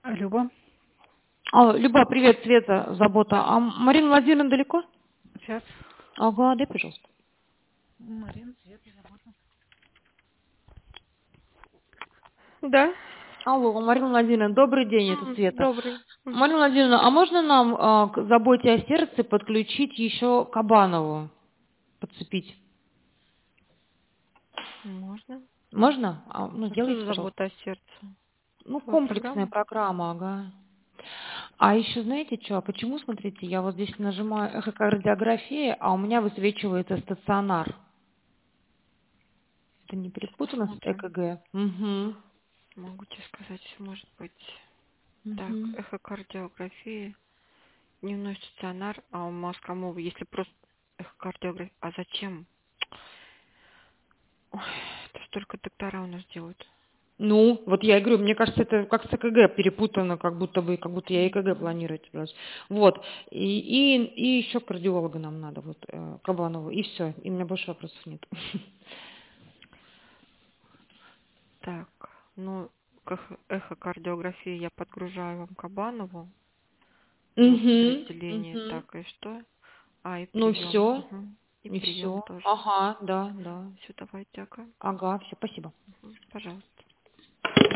Люба, Люба, привет, Света, забота. А Марина Владимировна далеко? сейчас. Ага, дай, пожалуйста. Марина, Света, забота. Да, Алло, Марина Владимировна, добрый день, это Света. добрый. Марина Владимировна, а можно нам к заботе о сердце подключить еще Кабанову? Подцепить? Можно. Можно? А что Сделайте, за пожалуйста. забота о сердце? Новая Комплексная программа? программа, ага. А еще знаете что, почему, смотрите, я вот здесь нажимаю эхокардиография, а у меня высвечивается стационар. Это не Сейчас перепутано с посмотрим. ЭКГ? Угу. Могу тебе сказать, может быть. Так, Угу. эхокардиография, дневной стационар, а у Москомова, если просто эхокардиография, а зачем? Ой, это столько доктора у нас делают. Ну, вот я и говорю, мне кажется, это как с ЭКГ перепутано, как будто я ЭКГ планирую брать. Вот. И еще кардиолога нам надо, вот, Кабанову. И все. И у меня больше вопросов нет. Так, ну, к эхокардиографии я подгружаю вам Кабанову. Вот Угу. определение. Угу. Так, и что? И Ну прием. все. Угу. И И прием все. тоже. Ага, да, да. Все, давай, дякую. Ага, все, спасибо. Пожалуйста.